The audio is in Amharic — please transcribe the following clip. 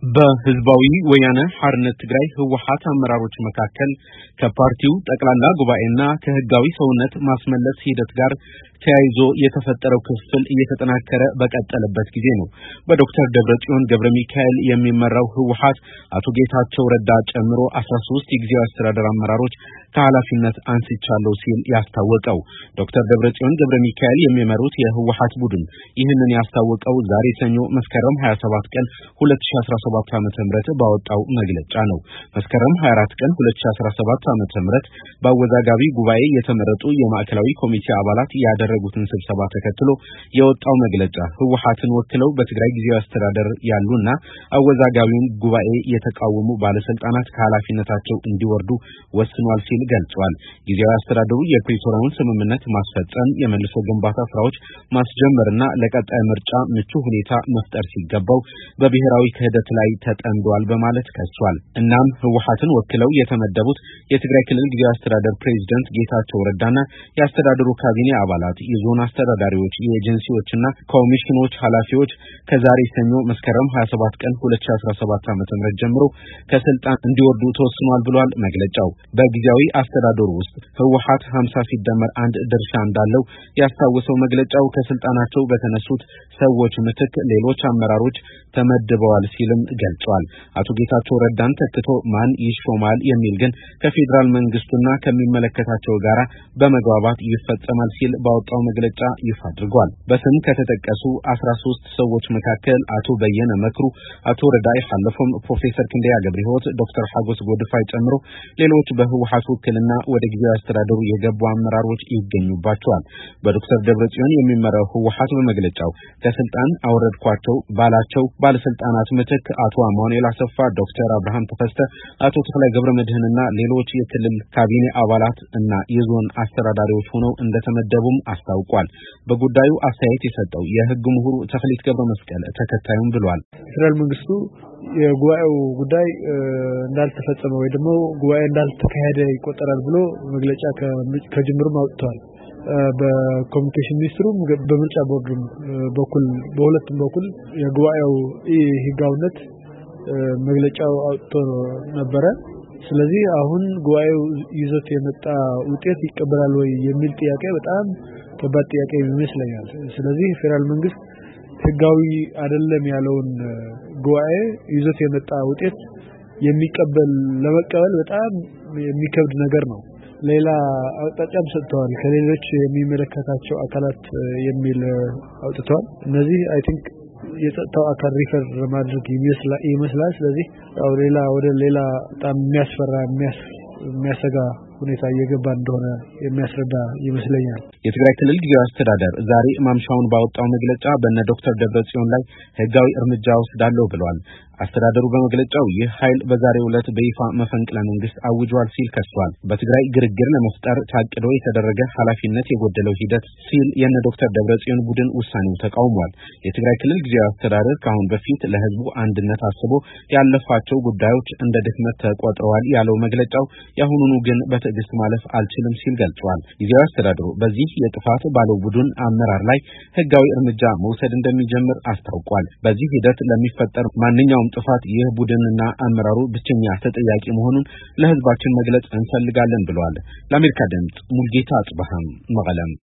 በህዝባዊ ወያነ ሓርነት ትግራይ ህወሓት አመራሮች መካከል ከፓርቲው ጠቅላላ ጉባኤና ከህጋዊ ሰውነት ማስመለስ ሂደት ጋር ተያይዞ የተፈጠረው ክፍል እየተጠናከረ በቀጠለበት ጊዜ ነው በዶክተር ደብረጽዮን ገብረ ሚካኤል የሚመራው ህወሓት አቶ ጌታቸው ረዳ ጨምሮ 13 የጊዜያዊ አስተዳደር አመራሮች ከኃላፊነት አንስቻለሁ ሲል ያስታወቀው ዶክተር ደብረጽዮን ገብረ ሚካኤል የሚመሩት የህወሓት ቡድን ይህንን ያስታወቀው ዛሬ ሰኞ መስከረም 27 ቀን 2017 ዓመተ ምህረት ባወጣው መግለጫ ነው መስከረም 24 ቀን 2017 ዓመተ ምህረት በአወዛጋቢ ጉባኤ የተመረጡ የማዕከላዊ ኮሚቴ አባላት ያደረጉትን ስብሰባ ተከትሎ የወጣው መግለጫ ህወሓትን ወክለው በትግራይ ጊዜያዊ አስተዳደር ያሉና አወዛጋቢውን ጉባኤ የተቃወሙ ባለስልጣናት ከኃላፊነታቸው እንዲወርዱ ወስኗል ሲል ገልጿል ጊዜያዊ አስተዳደሩ የፕሪቶሪያውን ስምምነት ማስፈጸም የመልሶ ግንባታ ስራዎች ማስጀመርና ለቀጣይ ምርጫ ምቹ ሁኔታ መፍጠር ሲገባው በብሔራዊ ክህደት ላይ ተጠምዷል በማለት ከሷል እናም ህወሓትን ወክለው የተመደቡት የትግራይ ክልል ጊዜያዊ አስተዳደር ፕሬዝዳንት ጌታቸው ረዳና የአስተዳደሩ ካቢኔ አባላት የዞን አስተዳዳሪዎች የኤጀንሲዎችና ኮሚሽኖች ኃላፊዎች ከዛሬ ሰኞ መስከረም 27 ቀን 2017 ዓ.ም ጀምሮ ከስልጣን እንዲወርዱ ተወስኗል ብሏል መግለጫው በጊዜያዊ አስተዳደሩ ውስጥ ህወሓት 50 ሲደመር 1 ድርሻ እንዳለው ያስታወሰው መግለጫው ከስልጣናቸው በተነሱት ሰዎች ምትክ ሌሎች አመራሮች ተመድበዋል ሲልም ገልጿል አቶ ጌታቸው ረዳን ተክቶ ማን ይሾማል የሚል ግን ከፌደራል መንግስቱና ከሚመለከታቸው ጋራ በመግባባት ይፈጸማል ሲል ባወጣው መግለጫ ይፋ አድርጓል በስም ከተጠቀሱ 13 ሰዎች መካከል አቶ በየነ መክሩ አቶ ረዳይ ሐለፎም ፕሮፌሰር ክንደያ ገብረሕይወት ዶክተር ሐጎስ ጎድፋይ ጨምሮ ሌሎች በህወሓት ውክልና ወደ ጊዜያዊ አስተዳደሩ የገቡ አመራሮች ይገኙባቸዋል በዶክተር ደብረጽዮን የሚመራው ህወሓት በመግለጫው ከስልጣን አወረድኳቸው ባላቸው ባለስልጣናት ምትክ አቶ አማኑኤል አሰፋ ዶክተር አብርሃም ተፈስተ አቶ ተክላይ ገብረመድህንና ሌሎች የክልል ካቢኔ አባላት እና የዞን አስተዳዳሪዎች ሆነው እንደተመደቡም አስታውቋል በጉዳዩ አስተያየት የሰጠው የህግ ምሁሩ ተክሊት ገብረመስቀል ተከታዩም ብሏል ፌደራል መንግስቱ የጉባኤው ጉዳይ እንዳልተፈጸመ ወይ ደግሞ ጉባኤ እንዳልተካሄደ ይቆጠራል ብሎ መግለጫ ከጅምሩም አውጥቷል በኮሙኒኬሽን ሚኒስትሩ በምርጫ ቦርዱም በኩል በሁለቱም በኩል የጉባኤው ህጋዊነት መግለጫው አውጥቶ ነበረ ስለዚህ አሁን ጉባኤው ይዞት የመጣ ውጤት ይቀበላል ወይ የሚል ጥያቄ በጣም ከባድ ጥያቄ ይመስለኛል ስለዚህ ፌደራል መንግስት ህጋዊ አይደለም ያለውን ጉባኤ ይዞት የመጣ ውጤት ለመቀበል በጣም የሚከብድ ነገር ነው ሌላ አቅጣጫም ሰጥተዋል ከሌሎች የሚመለከታቸው አካላት የሚል አውጥተዋል እነዚህ አይ ቲንክ የጸጥታው አካል ሪፈር ማድረግ ይመስላል ስለዚህ ወደ ሌላ በጣም የሚያሰጋ ሁኔታ እየገባ እንደሆነ የሚያስረዳ ይመስለኛል የትግራይ ክልል ጊዜያዊ አስተዳደር ዛሬ ማምሻውን ባወጣው መግለጫ በእነ ዶክተር ደብረጽዮን ላይ ህጋዊ እርምጃ ወስዳለሁ ብሏል አስተዳደሩ በመግለጫው ይህ ኃይል በዛሬው ዕለት በይፋ መፈንቅለ መንግስት አውጇል ሲል ከሷል በትግራይ ግርግር ለመፍጠር ታቅዶ የተደረገ ኃላፊነት የጎደለው ሂደት ሲል የነ ዶክተር ደብረጽዮን ቡድን ውሳኔው ተቃውሟል የትግራይ ክልል ጊዜያዊ አስተዳደር ካሁን በፊት ለህዝቡ አንድነት አስቦ ያለፋቸው ጉዳዮች እንደ ድክመት ተቆጥረዋል ያለው መግለጫው ያሁኑኑ ግን በትዕግስት ማለፍ አልችልም ሲል ገልጿል ጊዜያዊ አስተዳደሩ በዚህ የጥፋት ባለው ቡድን አመራር ላይ ህጋዊ እርምጃ መውሰድ እንደሚጀምር አስታውቋል በዚህ ሂደት ለሚፈጠር ማንኛውም ጥፋት ይህ ቡድንና አመራሩ ብቸኛ ተጠያቂ መሆኑን ለህዝባችን መግለጽ እንፈልጋለን ብለዋል ለአሜሪካ ድምጽ ሙልጌታ አጽባሃም መቀለም